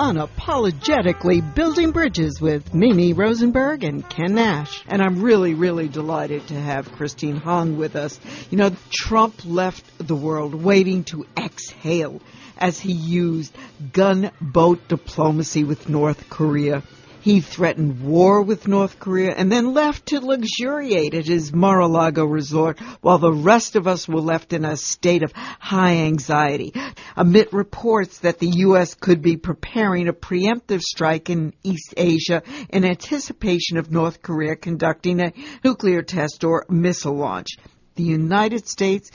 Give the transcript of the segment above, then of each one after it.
unapologetically building bridges with Mimi Rosenberg and Ken Nash. And I'm really, really delighted to have Christine Hong with us. You know, Trump left the world waiting to exhale as he used gunboat diplomacy with North Korea. He threatened war with North Korea and then left to luxuriate at his Mar-a-Lago resort while the rest of us were left in a state of high anxiety amid reports that the U.S. could be preparing a preemptive strike in East Asia in anticipation of North Korea conducting a nuclear test or missile launch. The United States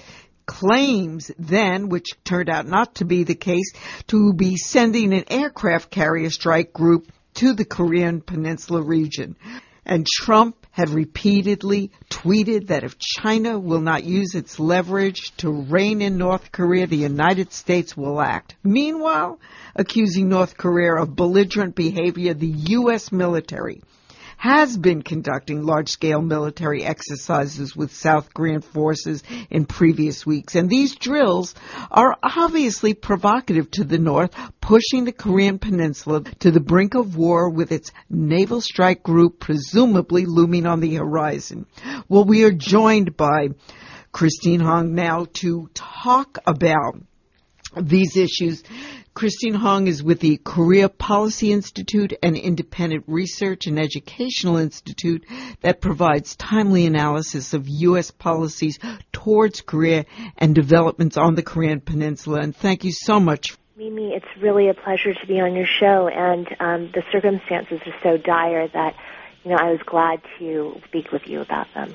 claims then, which turned out not to be the case, to be sending an aircraft carrier strike group to the Korean Peninsula region. And Trump had repeatedly tweeted that if China will not use its leverage to rein in North Korea, the United States will act. Meanwhile, accusing North Korea of belligerent behavior, the U.S. military has been conducting large-scale military exercises with South Korean forces in previous weeks. And these drills are obviously provocative to the North, pushing the Korean Peninsula to the brink of war with its naval strike group presumably looming on the horizon. Well, we are joined by Christine Hong now to talk about these issues. Christine Hong is with the Korea Policy Institute, an independent research and educational institute that provides timely analysis of U.S. policies towards Korea and developments on the Korean Peninsula. And thank you so much. Mimi, it's really a pleasure to be on your show, and the circumstances are so dire that, I was glad to speak with you about them.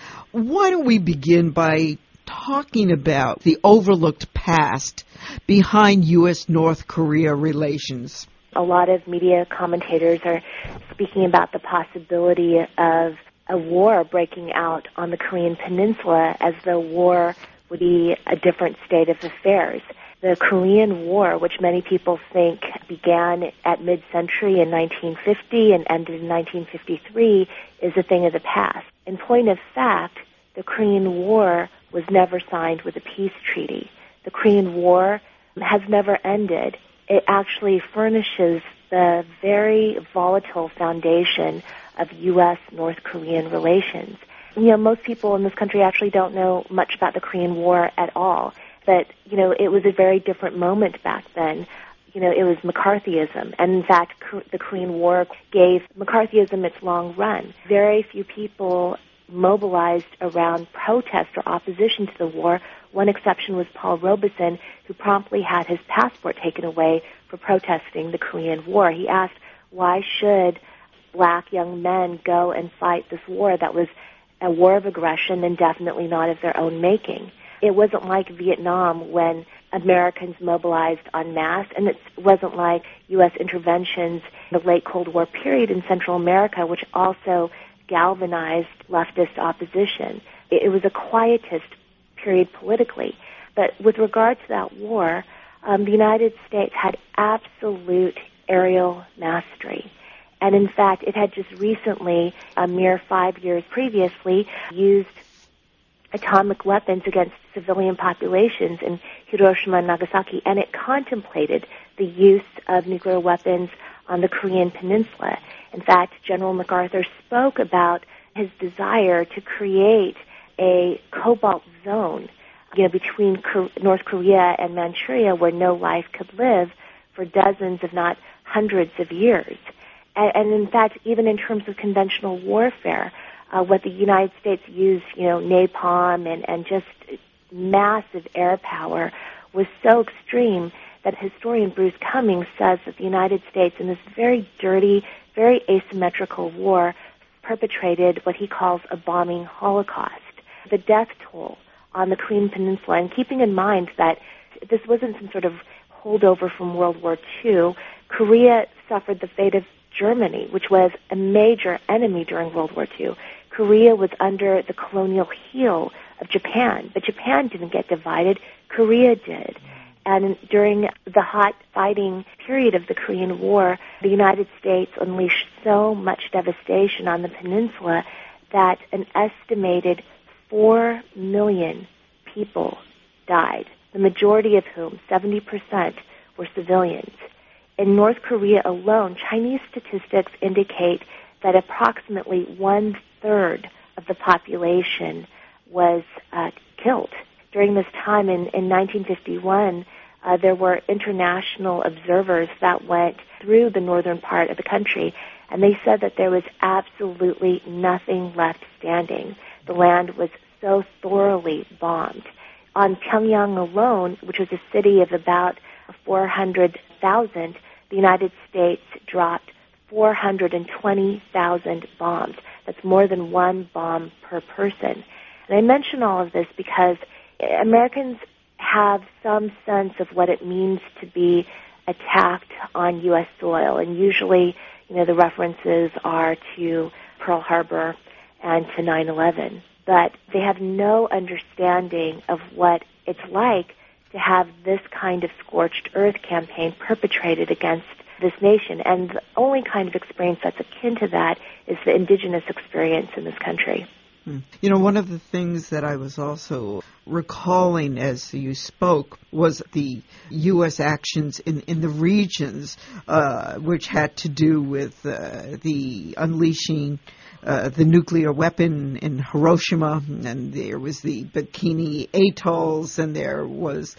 Why don't we begin by talking about the overlooked past behind U.S.-North Korea relations? A lot of media commentators are speaking about the possibility of a war breaking out on the Korean Peninsula as though war would be a different state of affairs. The Korean War, which many people think began at mid-century in 1950 and ended in 1953, is a thing of the past. In point of fact, the Korean War was never signed with a peace treaty. The Korean War has never ended. It actually furnishes the very volatile foundation of U.S.-North Korean relations. Most people in this country actually don't know much about the Korean War at all. But, it was a very different moment back then. It was McCarthyism. And in fact, the Korean War gave McCarthyism its long run. Very few people mobilized around protest or opposition to the war. One exception was Paul Robeson, who promptly had his passport taken away for protesting the Korean War. He asked, why should black young men go and fight this war that was a war of aggression and definitely not of their own making? It wasn't like Vietnam when Americans mobilized en masse, and it wasn't like U.S. interventions in the late Cold War period in Central America, which also galvanized leftist opposition. It was a quietist period politically. But with regard to that war, the United States had absolute aerial mastery. And in fact, it had just recently, a mere 5 years previously, used atomic weapons against civilian populations in Hiroshima and Nagasaki, and it contemplated the use of nuclear weapons on the Korean Peninsula. In fact, General MacArthur spoke about his desire to create a cobalt zone, between North Korea and Manchuria where no life could live for dozens, if not hundreds of years. And in fact, even in terms of conventional warfare, what the United States used, napalm and just massive air power was so extreme that historian Bruce Cummings says that the United States, in this very dirty, very asymmetrical war, perpetrated what he calls a bombing holocaust. The death toll on the Korean Peninsula, and keeping in mind that this wasn't some sort of holdover from World War II, Korea suffered the fate of Germany, which was a major enemy during World War II. Korea was under the colonial heel of Japan, but Japan didn't get divided, Korea did. And during the hot fighting period of the Korean War, the United States unleashed so much devastation on the peninsula that an estimated 4 million people died, the majority of whom, 70%, were civilians. in North Korea alone, Chinese statistics indicate that approximately one-third of the population was killed. During this time in 1951, there were international observers that went through the northern part of the country, and they said that there was absolutely nothing left standing. The land was so thoroughly bombed. On Pyongyang alone, which was a city of about 400,000, the United States dropped 420,000 bombs. That's more than one bomb per person. And I mention all of this because Americans have some sense of what it means to be attacked on U.S. soil. And usually, the references are to Pearl Harbor and to 9/11. But they have no understanding of what it's like to have this kind of scorched earth campaign perpetrated against this nation. And the only kind of experience that's akin to that is the indigenous experience in this country. One of the things that I was also recalling as you spoke was the U.S. actions in the regions, which had to do with the unleashing the nuclear weapon in Hiroshima, and there was the Bikini Atolls, and there was...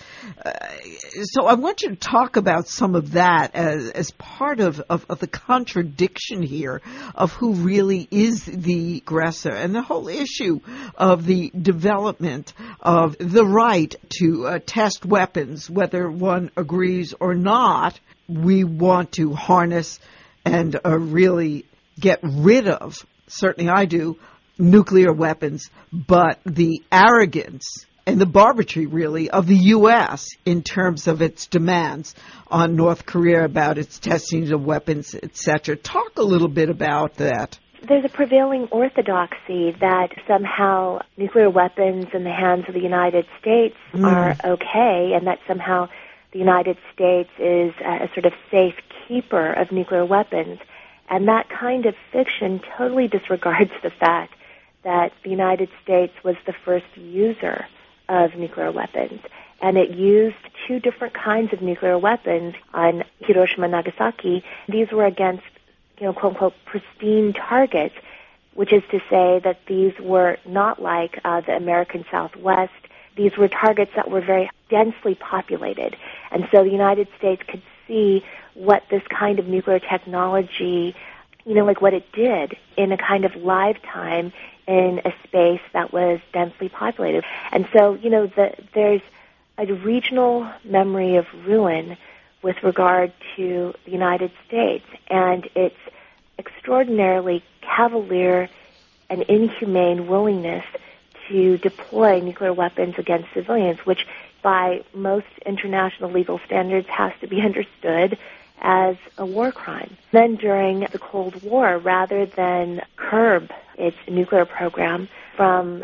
so I want you to talk about some of that as part of the contradiction here of who really is the aggressor, and the whole issue of the development of the right to test weapons, whether one agrees or not. We want to harness and really get rid of, certainly I do, nuclear weapons, but the arrogance and the barbarity, really, of the U.S. in terms of its demands on North Korea about its testing of weapons, etc. Talk a little bit about that. There's a prevailing orthodoxy that somehow nuclear weapons in the hands of the United States are okay, and that somehow the United States is a sort of safe keeper of nuclear weapons. And that kind of fiction totally disregards the fact that the United States was the first user of nuclear weapons. And it used two different kinds of nuclear weapons on Hiroshima and Nagasaki. These were against, quote-unquote, pristine targets, which is to say that these were not like the American Southwest. These were targets that were very densely populated. And so the United States could see what this kind of nuclear technology, like what it did in a kind of lifetime in a space that was densely populated. And so, there's a regional memory of ruin with regard to the United States and its extraordinarily cavalier and inhumane willingness to deploy nuclear weapons against civilians, which by most international legal standards has to be understood as a war crime. Then during the Cold War, rather than curb its nuclear program from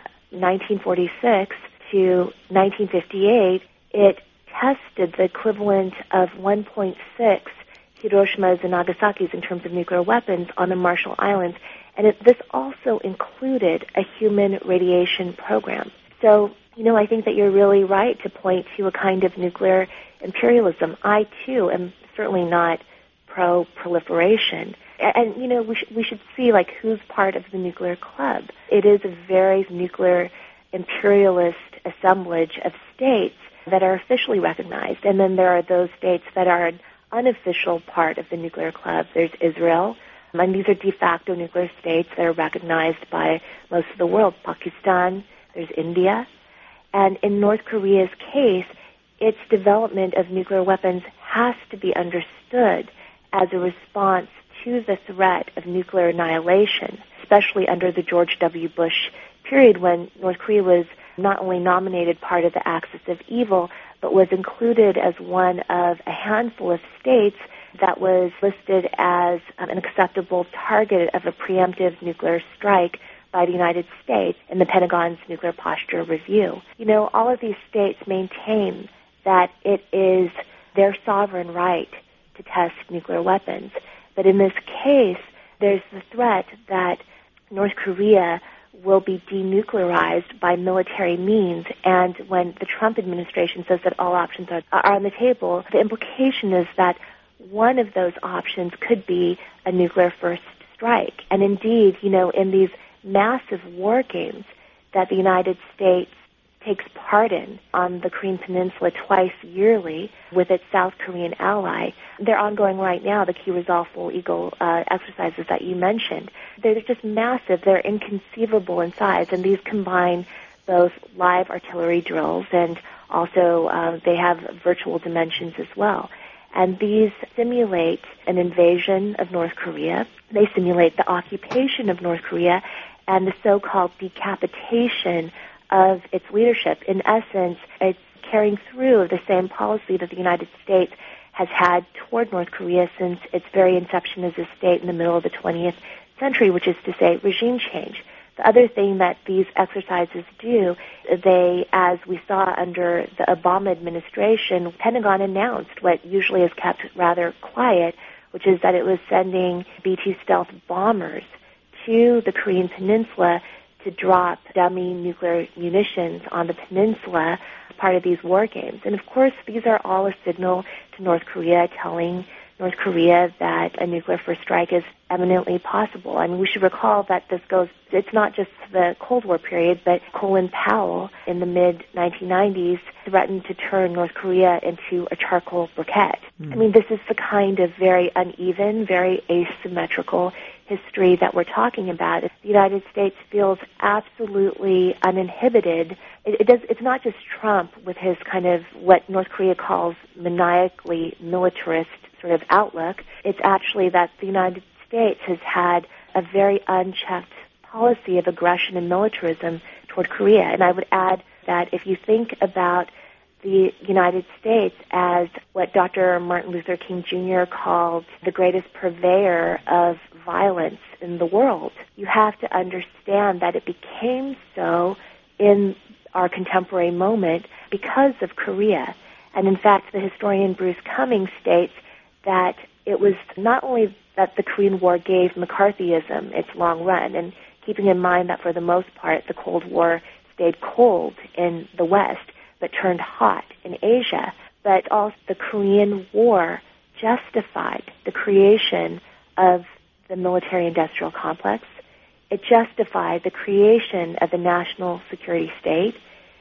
1946 to 1958, it tested the equivalent of 1.6 Hiroshima's and Nagasaki's in terms of nuclear weapons on the Marshall Islands. And this also included a human radiation program. So, I think that you're really right to point to a kind of nuclear imperialism. I, too, am certainly not pro-proliferation. And, we should see, who's part of the nuclear club. It is a very nuclear imperialist assemblage of states that are officially recognized. And then there are those states that are an unofficial part of the nuclear club. There's Israel, and these are de facto nuclear states that are recognized by most of the world. Pakistan, there's India. And in North Korea's case, its development of nuclear weapons has to be understood as a response to the threat of nuclear annihilation, especially under the George W. Bush period when North Korea was not only nominated part of the Axis of Evil, but was included as one of a handful of states that was listed as an acceptable target of a preemptive nuclear strike by the United States in the Pentagon's Nuclear Posture Review. All of these states maintain that it is their sovereign right to test nuclear weapons. But in this case, there's the threat that North Korea will be denuclearized by military means. And when the Trump administration says that all options are on the table, the implication is that one of those options could be a nuclear first strike. And indeed, in these massive war games that the United States takes part in on the Korean Peninsula twice yearly with its South Korean ally. They're ongoing right now, the Key Resolve Full Eagle exercises that you mentioned. They're just massive. They're inconceivable in size, and these combine both live artillery drills and also they have virtual dimensions as well. And these simulate an invasion of North Korea. They simulate the occupation of North Korea and the so-called decapitation of its leadership. In essence, it's carrying through the same policy that the United States has had toward North Korea since its very inception as a state in the middle of the 20th century, which is to say regime change. The other thing that these exercises do, they, as we saw under the Obama administration, Pentagon announced what usually is kept rather quiet, which is that it was sending B-2 stealth bombers to the Korean Peninsula to drop dummy nuclear munitions on the peninsula, part of these war games. And of course, these are all a signal to North Korea, telling North Korea that a nuclear first strike is eminently possible. I mean, we should recall that it's not just the Cold War period, but Colin Powell in the mid-1990s threatened to turn North Korea into a charcoal briquette. I mean, this is the kind of very uneven, very asymmetrical history that we're talking about. The United States feels absolutely uninhibited. It's not just Trump with his kind of what North Korea calls maniacally militarist sort of outlook. It's actually that the United States has had a very unchecked policy of aggression and militarism toward Korea. And I would add that if you think about the United States as what Dr. Martin Luther King Jr. called the greatest purveyor of violence in the world, you have to understand that it became so in our contemporary moment because of Korea. And in fact, the historian Bruce Cummings states that it was not only that the Korean War gave McCarthyism its long run, and keeping in mind that for the most part the Cold War stayed cold in the West but turned hot in Asia, but also the Korean War justified the creation of the military-industrial complex. It justified the creation of the national security state.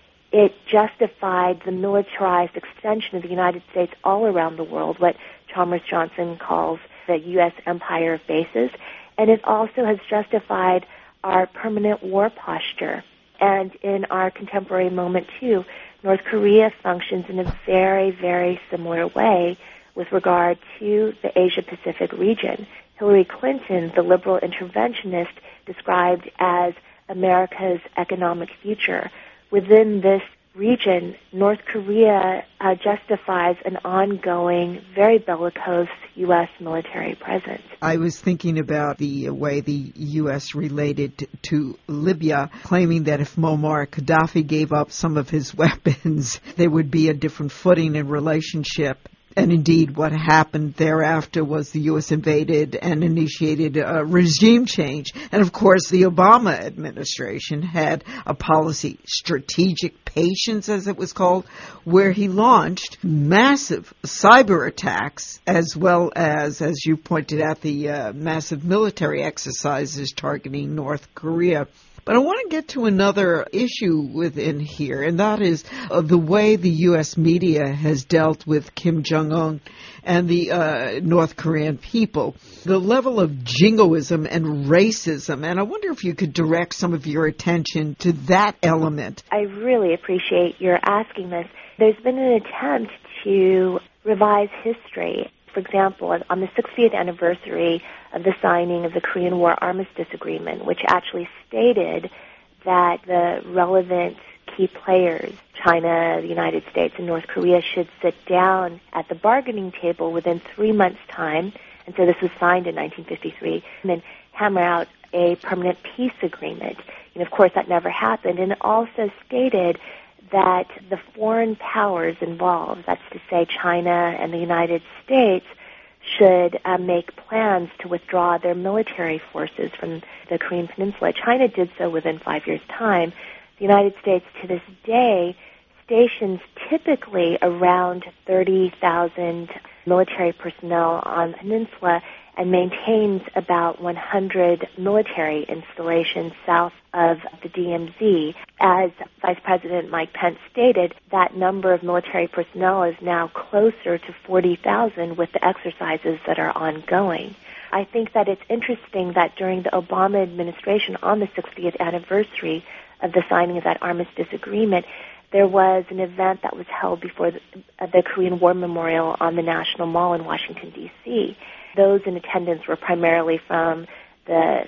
It justified the militarized extension of the United States all around the world, what Chalmers Johnson calls the U.S. empire of bases. And it also has justified our permanent war posture. And in our contemporary moment, too, North Korea functions in a very, very similar way with regard to the Asia-Pacific region. Hillary Clinton, the liberal interventionist, described as America's economic future. Within this region, North Korea justifies an ongoing, very bellicose U.S. military presence. I was thinking about the way the U.S. related to Libya, claiming that if Muammar Gaddafi gave up some of his weapons, there would be a different footing in relationship. And indeed, what happened thereafter was the U.S. invaded and initiated a regime change. And of course, the Obama administration had a policy, strategic patience, as it was called, where he launched massive cyber attacks, as well as you pointed out, the massive military exercises targeting North Korea. But I want to get to another issue within here, and that is the way the U.S. media has dealt with Kim Jong-un and the North Korean people, the level of jingoism and racism. And I wonder if you could direct some of your attention to that element. I really appreciate your asking this. There's been an attempt to revise history. For example, on the 60th anniversary of the signing of the Korean War Armistice Agreement, which actually stated that the relevant key players, China, the United States, and North Korea, should sit down at the bargaining table within 3 months' time, and so this was signed in 1953, and then hammer out a permanent peace agreement. And of course, that never happened, and it also stated that the foreign powers involved, that's to say China and the United States, should make plans to withdraw their military forces from the Korean Peninsula. China did so within 5 years' time. The United States, to this day, stations typically around 30,000 military personnel on the peninsula and maintains about 100 military installations south of the DMZ. As Vice President Mike Pence stated, that number of military personnel is now closer to 40,000 with the exercises that are ongoing. I think that it's interesting that during the Obama administration, on the 60th anniversary of the signing of that armistice agreement, there was an event that was held before the Korean War Memorial on the National Mall in Washington, D.C. Those in attendance were primarily from the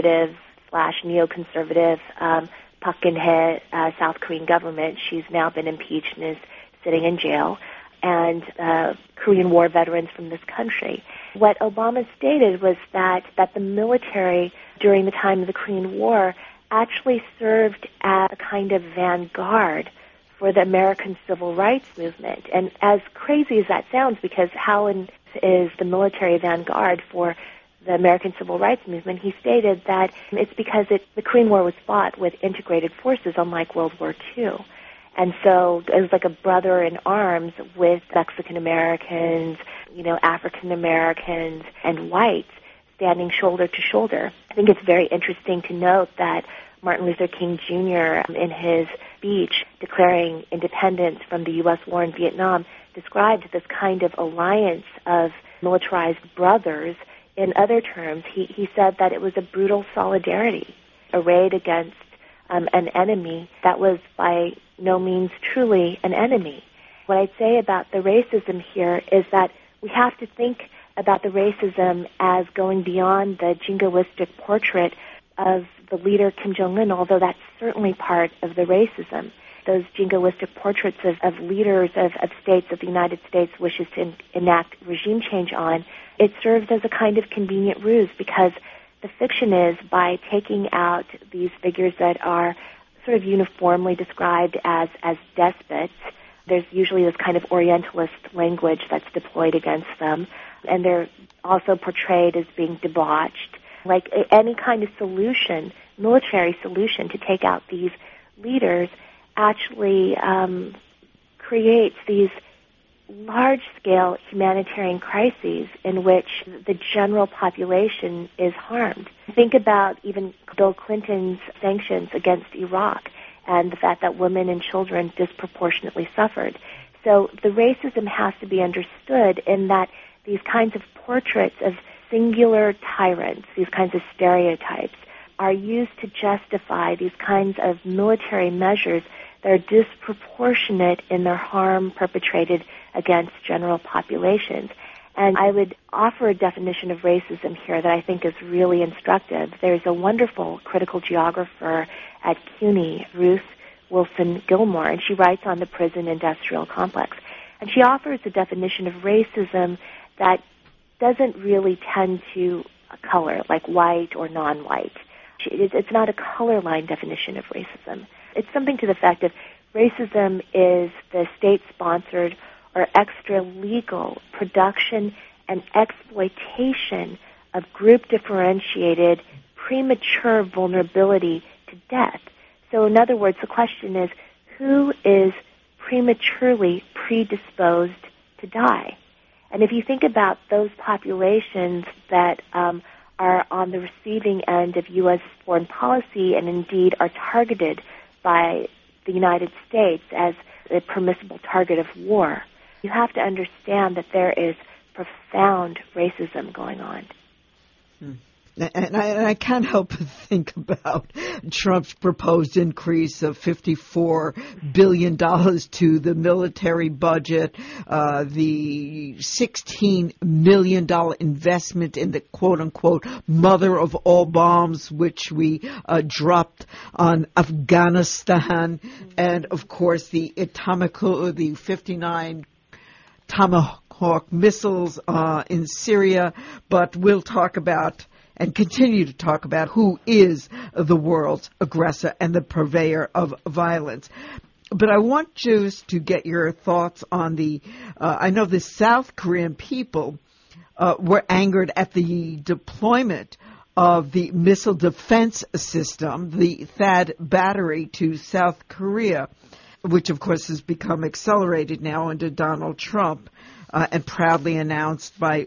conservative/neoconservative Park Geun-hye South Korean government. She's now been impeached and is sitting in jail, and Korean War veterans from this country. What Obama stated was that the military during the time of the Korean War actually served as a kind of vanguard for the American civil rights movement. And as crazy as that sounds, because how is the military vanguard for the American civil rights movement, he stated that it's because the Korean War was fought with integrated forces, unlike World War II. And so it was like a brother in arms with Mexican Americans, African Americans, and whites standing shoulder to shoulder. I think it's very interesting to note that Martin Luther King Jr., in his speech declaring independence from the U.S. war in Vietnam, described this kind of alliance of militarized brothers. In other terms, he said that it was a brutal solidarity arrayed against an enemy that was by no means truly an enemy. What I'd say about the racism here is that we have to think about the racism as going beyond the jingoistic portrait of the leader Kim Jong-un, although that's certainly part of the racism. Those jingoistic portraits of leaders of states that the United States wishes to enact regime change on, it serves as a kind of convenient ruse, because the fiction is, by taking out these figures that are sort of uniformly described as despots, there's usually this kind of Orientalist language that's deployed against them, and they're also portrayed as being debauched. Like any kind of solution, military solution to take out these leaders actually creates these large-scale humanitarian crises in which the general population is harmed. Think about even Bill Clinton's sanctions against Iraq and the fact that women and children disproportionately suffered. So the racism has to be understood in that these kinds of portraits of singular tyrants, these kinds of stereotypes, are used to justify these kinds of military measures that are disproportionate in their harm perpetrated against general populations. And I would offer a definition of racism here that I think is really instructive. There's a wonderful critical geographer at CUNY, Ruth Wilson Gilmore, and she writes on the prison industrial complex. And she offers a definition of racism that doesn't really tend to color, like white or non-white. It's not a color line definition of racism. It's something to the effect of racism is the state-sponsored or extra-legal production and exploitation of group-differentiated premature vulnerability to death. So in other words, the question is, who is prematurely predisposed to die? And if you think about those populations that are on the receiving end of U.S. foreign policy and indeed are targeted by the United States as a permissible target of war, you have to understand that there is profound racism going on. And I can't help but think about Trump's proposed increase of $54 billion to the military budget, the $16 million investment in the quote-unquote mother of all bombs, which we dropped on Afghanistan, and, of course, the 59 Tomahawk missiles in Syria. But we'll talk about and continue to talk about who is the world's aggressor and the purveyor of violence. But I want just to get your thoughts on I know the South Korean people were angered at the deployment of the missile defense system, the THAAD battery, to South Korea, which of course has become accelerated now under Donald Trump. and proudly announced by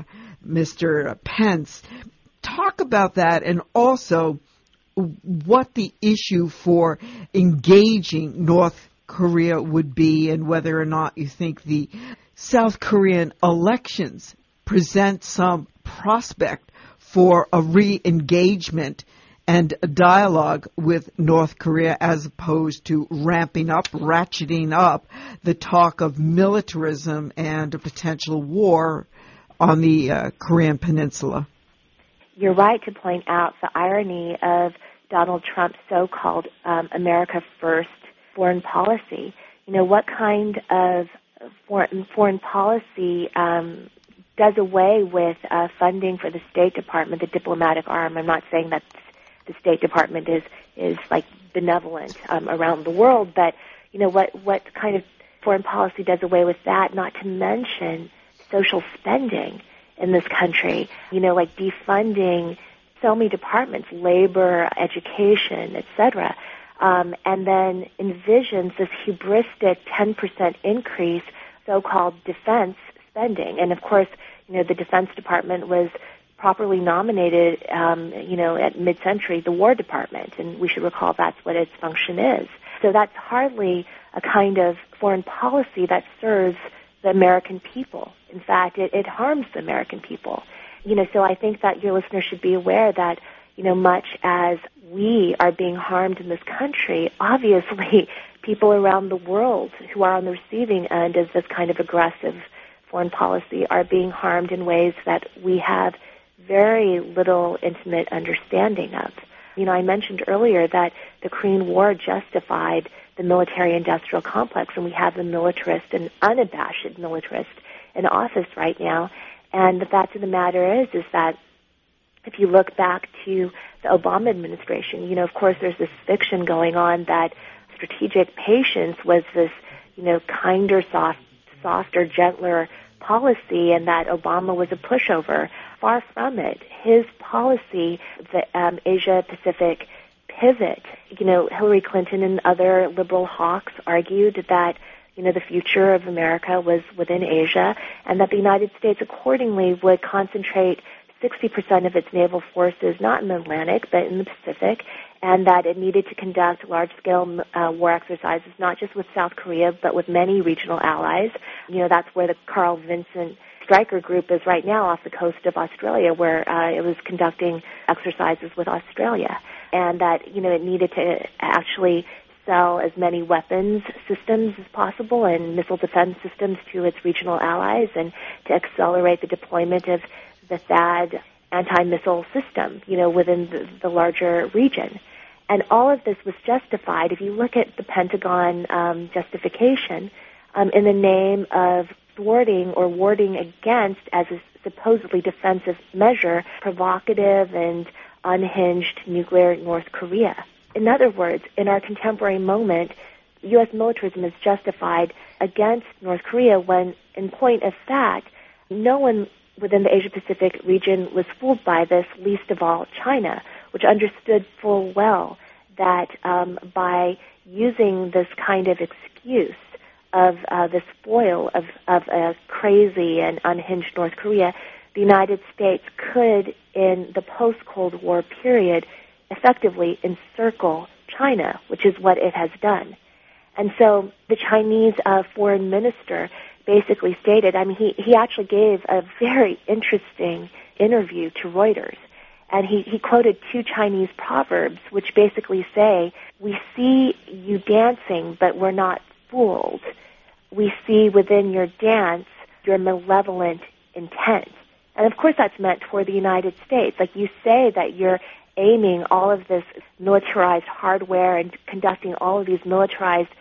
Mr. Pence. Talk about that, and also what the issue for engaging North Korea would be, and whether or not you think the South Korean elections present some prospect for a re-engagement and a dialogue with North Korea, as opposed to ratcheting up the talk of militarism and a potential war on the Korean Peninsula. You're right to point out the irony of Donald Trump's so-called America First foreign policy. You know, what kind of foreign policy does away with funding for the State Department, the diplomatic arm? I'm not saying that the State Department is like benevolent around the world, but you know, what kind of foreign policy does away with that? Not to mention social spending in this country. You know, like defunding so many departments, labor, education, etc., and then envisions this hubristic 10% increase, so-called defense spending. And of course, you know, the Defense Department was properly nominated, at mid-century, the War Department, and we should recall that's what its function is. So that's hardly a kind of foreign policy that serves the American people. In fact, it harms the American people. You know, so I think that your listeners should be aware that, you know, much as we are being harmed in this country, obviously people around the world who are on the receiving end of this kind of aggressive foreign policy are being harmed in ways that we have very little intimate understanding of. You know, I mentioned earlier that the Korean War justified the military-industrial complex, and we have the militarist and unabashed militarist in office right now. And the fact of the matter is that if you look back to the Obama administration, you know, of course there's this fiction going on that strategic patience was this, you know, kinder, softer, gentler policy, and that Obama was a pushover. Far from it. His policy, the Asia-Pacific pivot, you know, Hillary Clinton and other liberal hawks argued that, you know, the future of America was within Asia, and that the United States accordingly would concentrate 60% of its naval forces not in the Atlantic but in the Pacific, and that it needed to conduct large-scale war exercises not just with South Korea but with many regional allies. You know, that's where the Carl Vinson Stryker Group is right now off the coast of Australia, where it was conducting exercises with Australia, and that, you know, it needed to actually sell as many weapons systems as possible and missile defense systems to its regional allies, and to accelerate the deployment of the THAAD anti-missile system, you know, within the larger region. And all of this was justified, if you look at the Pentagon justification, in the name of thwarting or warding against, as a supposedly defensive measure, provocative and unhinged nuclear North Korea. In other words, in our contemporary moment, U.S. militarism is justified against North Korea when, in point of fact, no one within the Asia-Pacific region was fooled by this, least of all China, which understood full well that by using this kind of excuse of this foil of a crazy and unhinged North Korea, the United States could, in the post-Cold War period, effectively encircle China, which is what it has done. And so the Chinese foreign minister basically stated, I mean, he actually gave a very interesting interview to Reuters, and he quoted two Chinese proverbs which basically say, we see you dancing, but we're not fooled. We see within your dance your malevolent intent. And of course that's meant for the United States. Like, you say that you're aiming all of this militarized hardware and conducting all of these militarized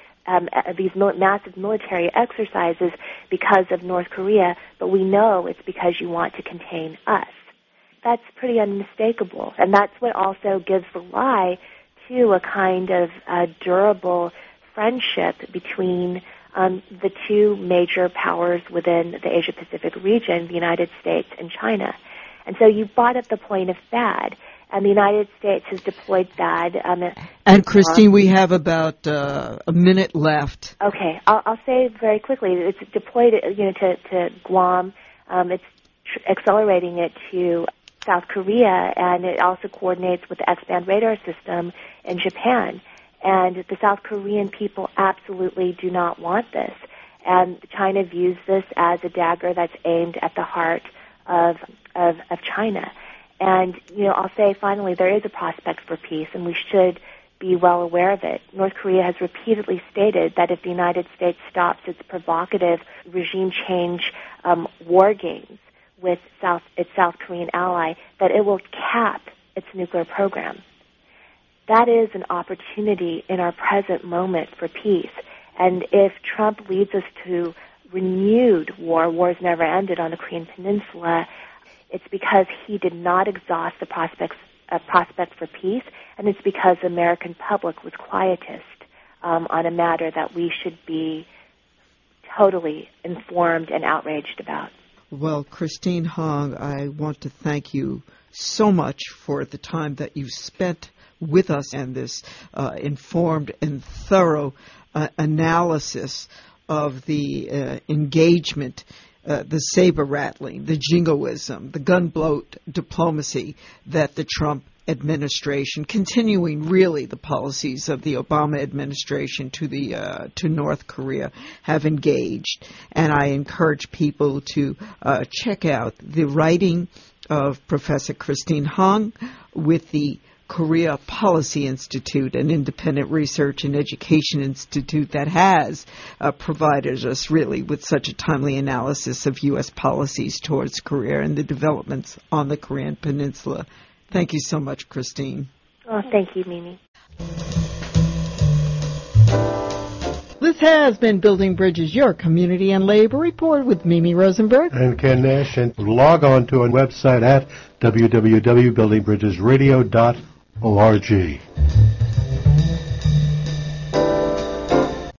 massive military exercises because of North Korea, but we know it's because you want to contain us. That's pretty unmistakable. And that's what also gives the lie to a kind of durable friendship between the two major powers within the Asia-Pacific region, the United States and China. And so you brought up the point of THAAD. And the United States has deployed THAAD. And Christine, we have about a minute left. Okay, I'll say very quickly. It's deployed, to Guam. It's accelerating it to South Korea, and it also coordinates with the X-band radar system in Japan. And the South Korean people absolutely do not want this. And China views this as a dagger that's aimed at the heart of China. And, I'll say finally, there is a prospect for peace, and we should be well aware of it. North Korea has repeatedly stated that if the United States stops its provocative regime change war games with its South Korean ally, that it will cap its nuclear program. That is an opportunity in our present moment for peace. And if Trump leads us to renewed wars never ended on the Korean Peninsula, it's because he did not exhaust the prospect for peace, and it's because the American public was quietist on a matter that we should be totally informed and outraged about. Well, Christine Hong, I want to thank you so much for the time that you spent with us and this informed and thorough analysis of the engagement, the saber-rattling, the jingoism, the gunboat diplomacy that the Trump administration, continuing really the policies of the Obama administration to North Korea, have engaged. And I encourage people to check out the writing of Professor Christine Hong with the Korea Policy Institute, an independent research and education institute that has provided us really with such a timely analysis of U.S. policies towards Korea and the developments on the Korean Peninsula. Thank you so much, Christine. Oh, thank you, Mimi. This has been Building Bridges, your community and labor report with Mimi Rosenberg and Ken Nash. And log on to our website at www.buildingbridgesradio.org.